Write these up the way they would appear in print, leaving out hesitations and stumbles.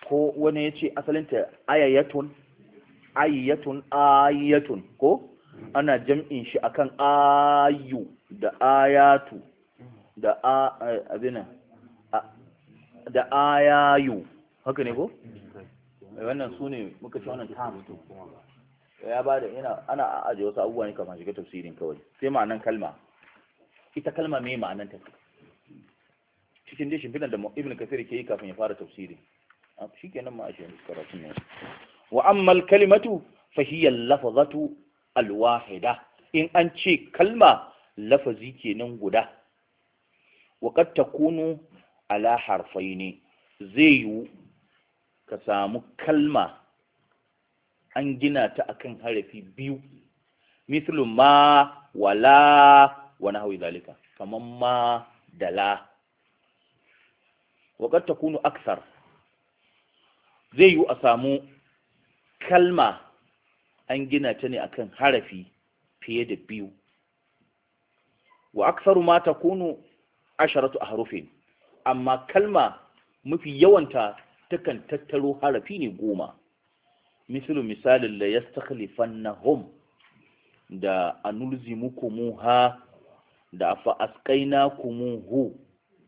ko wani ya ce asalinta ayayatun ayatun ko ana jam'in shi akan ayu da ayatu da abina da ayayu haka ne ko wannan su ne muka ci wannan terms ya ba da ana ajiye wasu abubuwa ne kafin shiga tafsirin kawai sai ma'anan kalma ita kalma me ma'anan ta cikin dai shimfiɗan da ibn kasir ke yi kafin ya fara tafsiri shi kenan ma a shi karatun ne wa ammal kalimatu fa hiya lafazatu alwahida in an ce kalma lafazi kenan guda wa qad takunu ala harfaini zai yi ka samu kalma an gina ta akan harafi biyu mislu ma wala wa nahwi zalika kaman ma da la wa qad takunu akthar zai yi a samu kalma an gina ta ne akan harafi fiye da biyu wa aktharu ma takunu 10 ahrufin amma kalma mafi yawanta takan tattaro harafi ne 10 misalin la yastakhlifannahum da anulzimukumuha da fa asqainakumuhu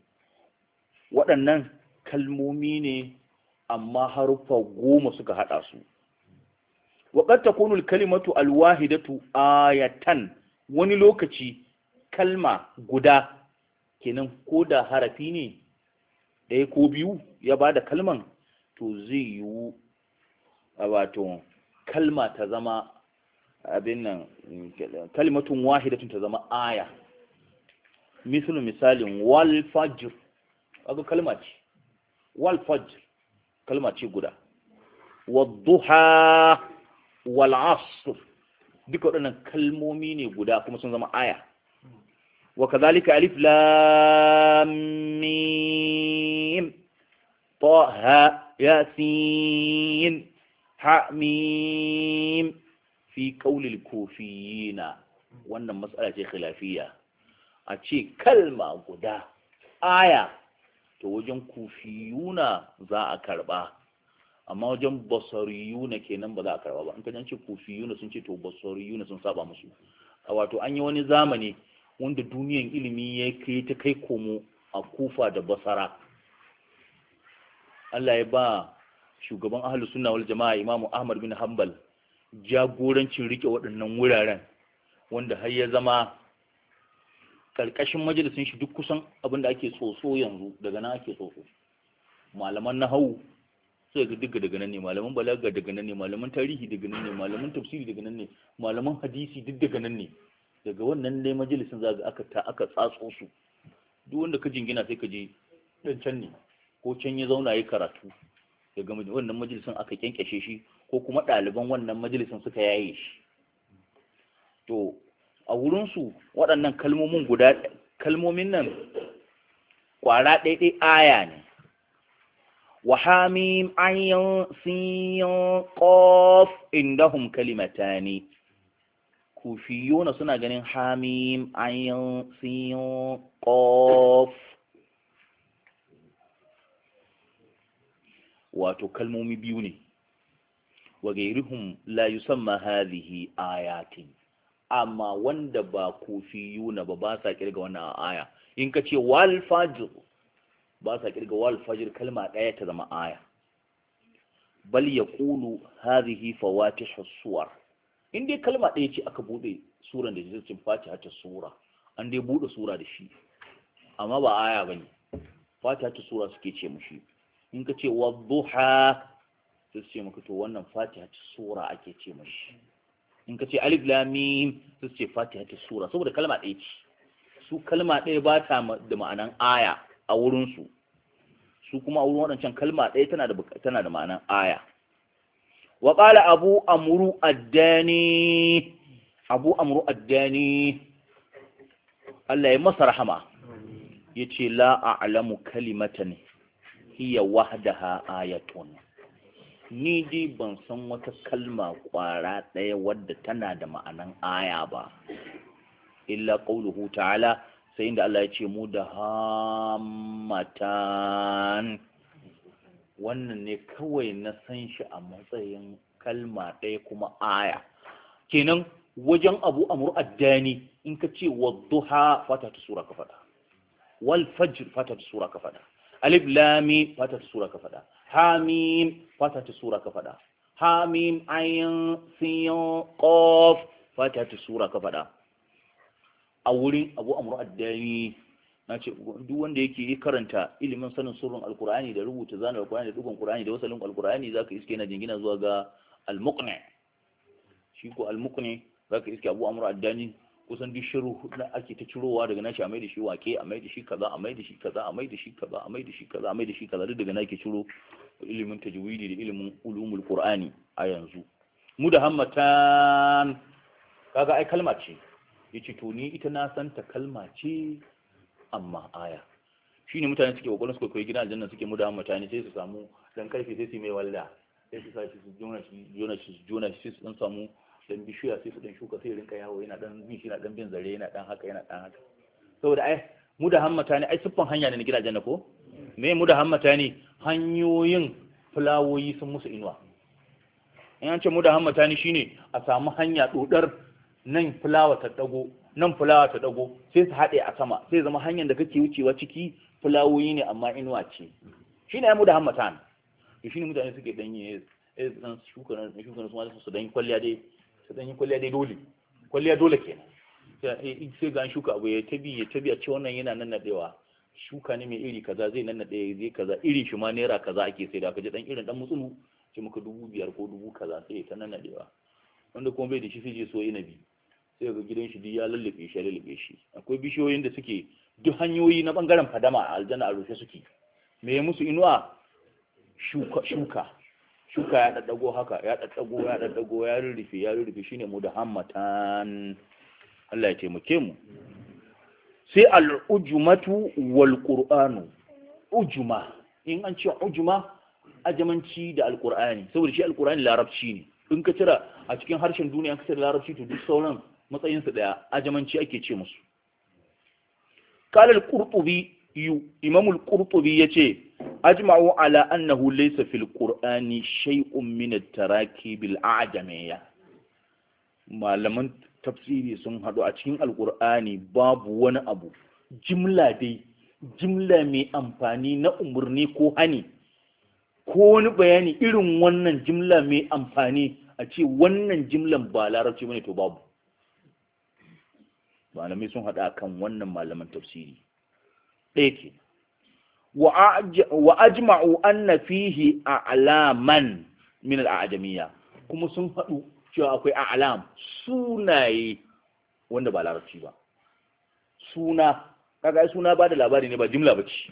waɗannan kalmomi ne amma harufa 10 suka hada su wa qad takunu al-kalimatu al-wahidatu ayatan wani lokaci kalma guda kenan ko da harafi ne ɗaya ko biyu ya bada kalman to zai yiwu wato kalma ta zama abin nan kalimatun wahidatun ta zama aya misalin wal fajr kaga kalma ce wal fajr kalma ce guda wadduha wal asr duka waɗannan kalmomi ne guda kuma sun zama aya wa kadhalika alif lam mim ta yasin ha mim fi qaulil kufiyina wannan mas'ala ce khilafiyya a ce kalma guda aya to wajen kufiyuna za a karba amma wajen basariyuna kenan ba za a karba ba in ka ce kufiyuna sun ce to basariyuna sun saba musu wato an yi wani zamani wanda duniyan ilimi ya kai ta kai komo a kufa da basara Allah ya ba shugaban ahlus sunna wal jama'a Imam Ahmad bin Hanbal jagorancin rike waɗannan wuraren wanda har ya zama karkashin majalisin shi duk kusan abin da ake tsotso yanzu daga nan ake tsotso malaman nahawu sai ga duka daga nan ne malaman balaga daga nan ne malaman tarihi daga nan ne malaman tafsiri daga nan ne malaman hadisi duk daga nan ne daga wannan ne majalisin zaga aka tsatso su duk wanda ka jingina sai ka je dan can ne ko can ya zauna yayi karatu daga wannan majalisin aka kyankyashe shi ko kuma ɗaliban wannan majalisin suka yaye shi to a wurinsu waɗannan kalmomin nan ƙwara ɗaiɗai aya ne wa hamim ayyan siyan ƙof indahum kalimatani kufiyuna suna ganin hamim ayyan siyan ƙof wato kalmomi biyu ne wa gairihum la yusamma hadhihi ayatin amma wanda ba kufiyuna ba sa kirga wannan aya in ka ce wal fajr ba sa kirga wal fajr kalma daya ta zama aya bal yaqulu hadhihi fawatihu suwar in dai kalma daya ce aka bude suran da zai fatiha ta sura an dai bude sura da shi amma ba aya bane fatiha ta sura suke ce mushi in ka ce wadduha sai su ce maka to wannan fatiha ta sura ake ce mushi in ka ce alif lam mim sai su ce fatiha ta sura saboda kalma ɗaya ce su kalma ɗaya ba ta da ma'anan aya a wurin su kuma a wurin waɗancan kalma ɗaya tana da ma'anan aya wa qala abu amru addani Allah ya masa rahama yace la a'lamu kalimatan hiya wahdaha ayatun ni dai ban san wata kalma kwara ɗaya wadda tana da ma'anan aya ba illa qauluhu ta'ala sai inda Allah ya ce mu da hammatan wannan ne kawai na san shi a matsayin kalma ɗaya kuma aya. Kenan wajen Abu Amr ad-Dani in ka ce wadduha fata ta sura ka fada, wal fajr fata ta sura ka fada, alif lam mim fata ta sura ka fada, hamim fata ta sura ka fada, hamim ayin sin qaf fata ta sura ka fada. A wurin Abu Amr ad-Dani na ce duk wanda yake karanta ilimin sanin sirrin alkur'ani da rubuta zanen alkur'ani da dugun qur'ani da wasalin alkur'ani zaka iske yana jingina zuwa ga al-muqni. Shi ko al-muqni zaka iske Abu Amr ad-Dani kusan duk shiru da ake ta cirowa daga nashi a mai da shi wake, a mai da shi kaza, a mai da shi kaza, a mai da shi kaza, a mai da shi kaza, a mai da shi kaza, duk daga nake ciro ilimin tajwidi da ilimin ulumul qur'ani a yanzu. Mudahammatan kaga ai kalma ce, yace to ni ita na san ta kalma ce amma aya. Shine mutane suke kokarin su koyi gidan aljanna suke mudahammatan sai su samu dan karfe sai su mai walda, sai su sai su jona shi su dan samu dan bishiya sai su dan shuka sai rinka yawo yana dan bin shi, yana dan bin zare, yana dan haka, yana dan haka. Saboda ai mudahammatan ai siffan hanya ne na gidan aljanna ko me mudahammatan hanyoyin fulawoyi sun musu inuwa. In an ce mudahammatan shine a samu hanya dodar nan fulawa ta dago nan fulawa ta dago sai su haɗe a sama sai zama hanyar da kake wucewa ciki fulawoyi ne amma inuwa ce. Shine ai mudahammatan. Shine mutane suke dan yi dan shuka su dan kwalliya dai, su dan yi kwalliya dai dole. Kwalliya dole kenan. Sai ga an shuka abu ya tabi a ce wannan yana nan nadewa. Shuka ne mai iri kaza zai nan nade zai kaza, irin shi ma naira kaza ake sai da ka ji dan irin dan mutsulu ce muka 5,000 ko 1000 kaza sai ta nan nadewa. Wanda kuma bai da shi sai je so inabi. Sai ga gidan shi duk ya lallabe shi. Akwai bishiyoyin da suke duk hanyoyi na bangaren fadama a aljanna a rufe suke. Me ya musu inuwa? Shuka ya daddago haka, ya daddago ya rurrufe shine mudahammatan. Allah ya taimake mu. Sai al-ujmatu wal qur'anu. Ujma in an ce ujma ajamanci da al-qur'ani, saboda shi al-qur'ani larabci ne. In ka tira a cikin harshen duniya an ka tira larabci to duk sauran matsayin su daya, ajamanci ake ce musu. Qala al-qurtubi imam al-qurtubi yace ajma'u ala annahu laysa fil qur'ani shay'un min at-tarakib al-a'jamiyya. Malaman tafsiri sun hadu a cikin al-qur'ani babu wani abu jimla mai amfani na umurni ko hani ko wani bayani irin wannan jimla mai amfani a ce wannan jimlan ba larabci bane to babu. Malamai sun hada kan wannan malaman tafsiri ɗaya ke. Wa ajma'u anna fihi a'laman min al-a'jamiyya, kuma sun haɗu cewa akwai a'lam sunaye wanda ba larabci ba. Suna kaga ai suna ba da labari ne ba jimla ba ce.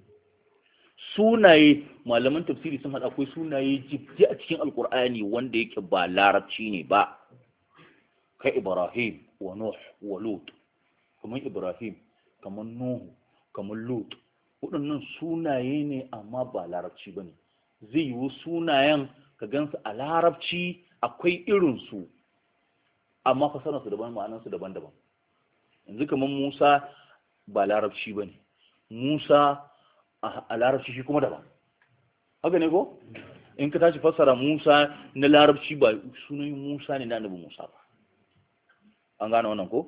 Sunaye malaman tafsiri sun haɗa akwai sunaye jibji a cikin alkur'ani wanda yake ba larabci ne ba, kai Ibrahim wa Nuh wa Lut, kamar Ibrahim kamar Nuhu kamar Lut, waɗannan sunaye ne amma ba larabci ba ne. Zai yiwu sunayen ka gansu a larabci akwai irinsu amma fasararsu daban, ma'anarsu daban-daban. Yanzu kamar Musa ba larabci ba ne, Musa a larabci shi kuma daban, haka ne ko? In ka tashi fassara Musa na larabci ba sunan Musa ne na annabi Musa ba. An gane wannan ko?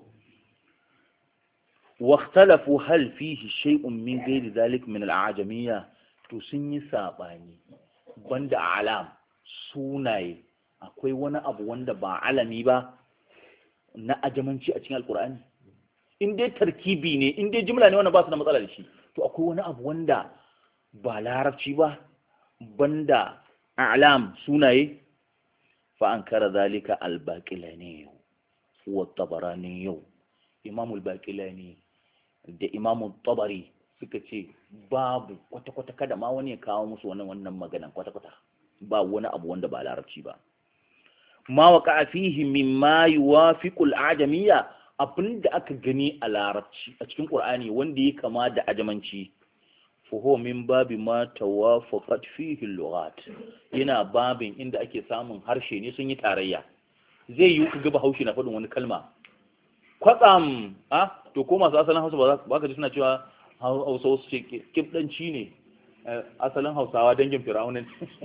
واختلفوا هل فيه شيء من غير ذلك من الأعجمية. to sun yi sabani banda alam sunaye akwai wani abu wanda ba alami ba na ajamanci a cikin alkur'ani. In dai tarkibi ne, in dai jimla ne wannan ba su da matsala da shi, to akwai wani abu wanda ba larabci ba banda alam sunaye. fa ankara zalika al-baqilani wa tabarani. Imam al-baqilani da Imam Tabari suka ce babu kwata-kwata kada ma wani ya kawo musu wannan maganan kwata-kwata, ba wani abu wanda ba larabci ba. Ma waqa fihi mimma yuwafiqu al-ajamiyya, abinda aka gani a larabci a cikin Qur'ani wanda ya kama da ajamanci, fa huwa min babi ma tawafaqat fihi al-lughat, yana babin inda ake samun harshe ne sun yi tarayya. Zai yi ku ga Bahaushe na faɗin wani kalma kwatsam to ko masu asalin Hausa ba ka ji suna cewa Hausa wasu ce kibdanci ne, asalin Hausawa dangin Fir'auna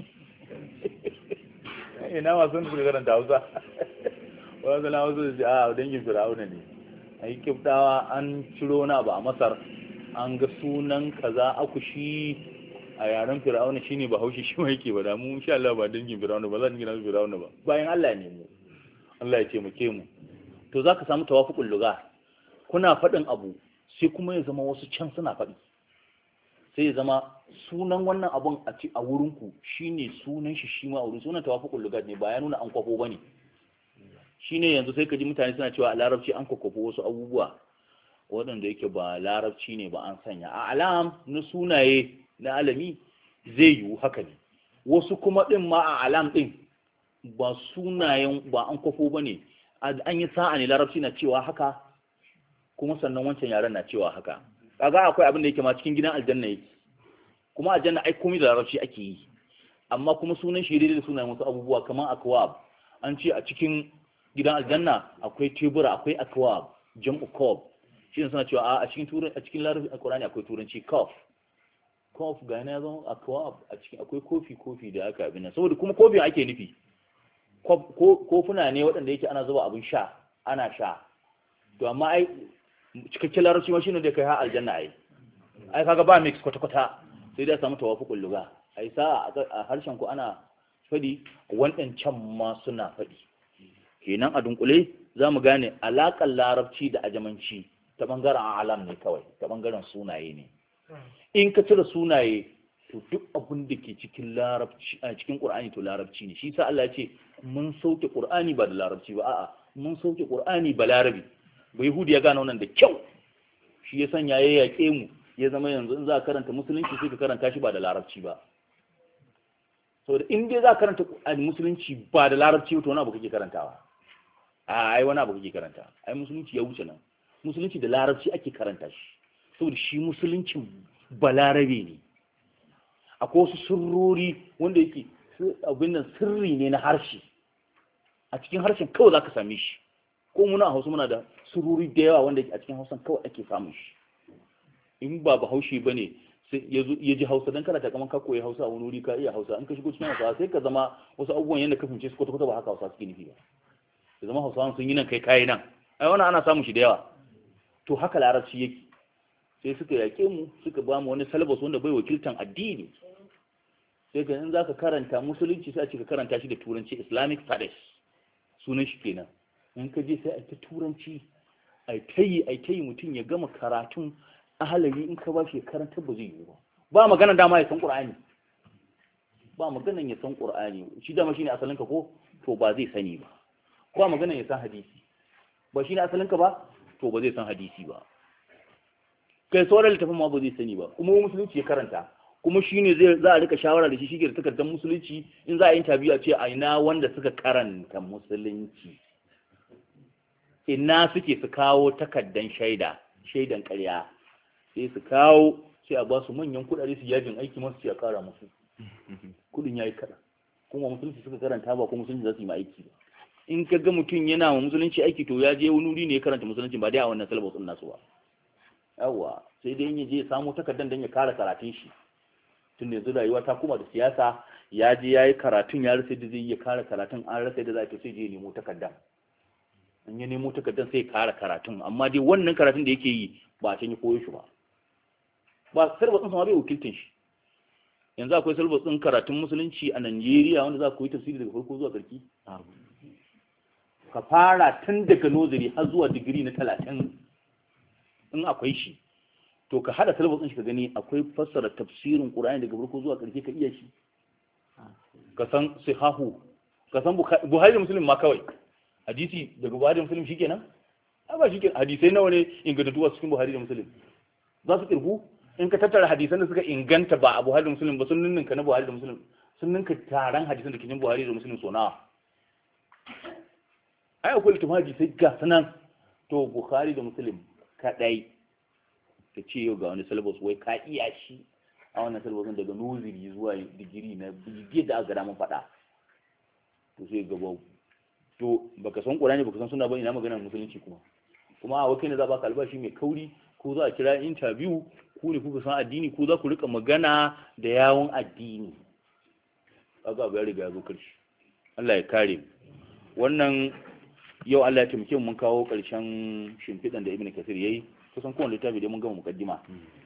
ina masu suka karanta Hausa wasu na wasu a dangin Fir'auna ne ai kiftawa an ciro na ba a Masar an ga sunan kaza akushi a yaren Fir'auna shine Bahaushe shi mai yake ba da mu insha Allah ba dangin Fir'auna ba zan gina Fir'auna ba bayan Allah ne mu Allah ya ce mu ke mu to zaka samu tawafuqul lugha kuna faɗin abu sai kuma ya zama wasu can suna faɗi sai ya zama sunan wannan abun a wurinku shine sunan shi ma a wurin sunan tawafuqul lugha ne ba ya nuna an kwafo bane shine yanzu sai ka ji mutane suna cewa a larabci an kwafo wasu abubuwa waɗanda yake ba larabci ne ba an sanya a alam na sunaye na alami zai yiwu haka ne wasu kuma ɗin ma a alam ɗin ba sunayen ba an kwafo ba ne an yi sa'a ne larabci na cewa haka kuma sannan wancan yaren na cewa haka kaga akwai abin da yake ma cikin gidan aljanna yake kuma aljanna ai komai da larabci ake yi amma kuma sunan shi daidai da sunayen wasu abubuwa kamar akwab an ce a cikin gidan aljanna akwai tebura akwai akwab jam'u kob shi suna cewa a cikin larabci alqur'ani akwai turanci kof ga yana ya zama akwab a cikin akwai kofi da aka abin nan saboda kuma kofin ake nufi kofuna ne waɗanda yake ana zuba abin sha ana sha to amma ai cikakken larabci ma shine da kai ha aljanna ai kaga ba mix kwata sai dai samu tawafuqul lugha ai sa a harshen ku ana fadi wadancan ma suna fadi kenan a dunkule zamu gane alakan larabci da ajamanci ta bangaren alam ne kawai ta bangaren sunaye ne in ka cire sunaye to duk abin da ke cikin larabci a cikin qur'ani to larabci ne shi sa Allah ya ce mun sauke qur'ani ba da larabci ba a'a mun sauke qur'ani ba larabi ba yahudi ya gane wannan da kyau shi ya sanya ya yaƙe mu ya zama yanzu in za ka karanta musulunci sai ka karanta shi ba da larabci ba saboda in dai za ka karanta musulunci ba da larabci ba to wani abu kake karantawa ai wani abu kake karanta ai musulunci ya wuce nan musulunci da larabci ake karanta shi saboda shi musuluncin balarabe ne akwai wasu sirrori wanda yake abin nan sirri ne na harshe a cikin harshen kawai za ka same shi ko muna a Hausa muna da sururi da yawa wanda a cikin Hausa kawai ake samun shi in ba Bahaushe bane sai ya ji Hausa dan kana ta kaman ka koyi Hausa a wani wuri ka iya Hausa in ka shigo cikin Hausa sai ka zama wasu abubuwan yanda ka fince su kwata ba haka Hausa suke nufi ba ya zama Hausawan sun yi nan kai nan ai wannan ana samun shi da yawa to haka larabci yake sai suka yake mu suka ba mu wani syllabus wanda bai wakiltan addini sai ka in zaka karanta musulunci sai a ce ka karanta shi da turanci Islamic studies sunan shi kenan in ka je sai a ta turanci a ta yi mutum ya gama karatun ahalari in ka ba shi karanta ba zai yi ba magana dama ya san qur'ani ba maganan ya san qur'ani shi dama shine asalin ka ko to ba zai sani ba ba maganan ya san hadisi ba shine asalin ka ba to ba zai san hadisi ba kai sauran littafin ma ba zai sani ba kuma musulunci ya karanta kuma shine za a rika shawara da shi shige da takardar musulunci in za a yi interview a ce a ina wanda suka karanta musulunci ina suke su kawo takaddan shaidan ƙarya sai su kawo sai a ba su manyan kuɗaɗe su yajin aiki masu ce a ƙara musu kuɗin ya yi kaɗa kuma musulunci suka karanta ba kuma musulunci za su yi ma aiki ba in ka ga mutum yana ma musulunci aiki to ya je wani wuri ne ya karanta musulunci ba dai a wannan syllabus ɗin nasu ba yawwa sai dai in ya je ya samu takaddan don ya kare karatun shi tun da yanzu rayuwa ta kuma da siyasa ya je ya yi karatun ya rasa da zai iya kare karatun an rasa da za ta sai je ya nemo takaddan in ya nemo takardar sai kara karatun amma dai wannan karatun da yake yi ba a can ya koyo shi ba salbas ɗin sama bai wakiltin shi yanzu akwai salbas ɗin karatun musulunci a Najeriya wanda za ku yi tafsiri daga farko zuwa ƙarki ka fara tun daga nozari har zuwa digiri na 30 in akwai shi to ka hada salbas ɗin shi ka gani akwai fassara tafsirin Qur'ani daga farko zuwa ƙarki ka iya shi ka san sihahu ka san Buhari da Muslim ma kawai hadisi daga Buhari da Muslim shikenan ba shikenan hadisai nawa ne ingantattu a cikin Buhari da Muslim za su kirgu in ka tattara hadisan da suka inganta ba a Buhari da Muslim ba sun ninninka na Buhari da Muslim sun ninka taron hadisan da ke cikin Buhari da Muslim so nawa ai akwai littafin hadisai ga sanan to Buhari da Muslim kadai ka ce yau ga wani syllabus wai ka iya shi a wannan syllabus daga nursery zuwa digiri na bigid da aka mun faɗa to sai gaba to baka san Qur'ani baka san sunna ba ina magana musulunci kuma a wakilin za baka albashi mai kauri ko za a kira interview ku ne kuka san addini, ku za ku rika magana da yawon addini. Kaga abu ya riga ya zo karshe. Allah ya kare mu. Wannan yau Allah ya taimake mu mun kawo karshen shimfidan da Ibn Kathir yayi. Kusan kowane littafi dai mun gama mukaddima.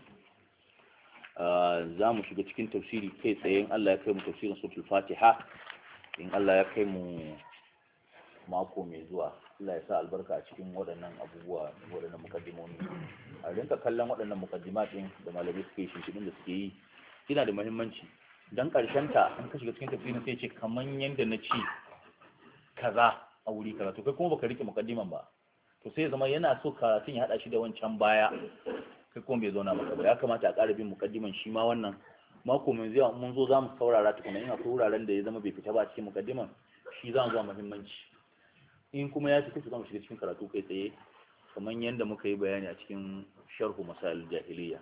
Za mu shiga cikin tafsiri kai tsaye in Allah ya kai mu tafsirin suratul Fatiha, in Allah ya kai mu mako mai zuwa. Allah ya sa albarka a cikin waɗannan abubuwa, waɗannan mukaddimomi. A rinka kallon waɗannan mukaddimatin da malamai suke yi, shimfiɗin da suke yi, yana da muhimmanci. Dan ƙarshen ta an ka shiga cikin tafsirin sai ce kaman yanda na ce kaza a wuri kaza, to kai kuma baka rike mukaddiman ba, to sai ya zama yana so karatun ya hada shi da wancan baya, kai kuma bai zauna maka ba. Ya kamata a ƙara bin mukaddiman shi ma wannan mako mai zuwa mun zo za mu saurara tukuna, in akwai wuraren da ya zama bai fita ba cikin mukaddiman shi za mu zuwa muhimmanci. In kuma ya fita za mu shiga cikin karatu kai tsaye kamar yadda muka yi bayani a cikin sharhu masail jahiliya.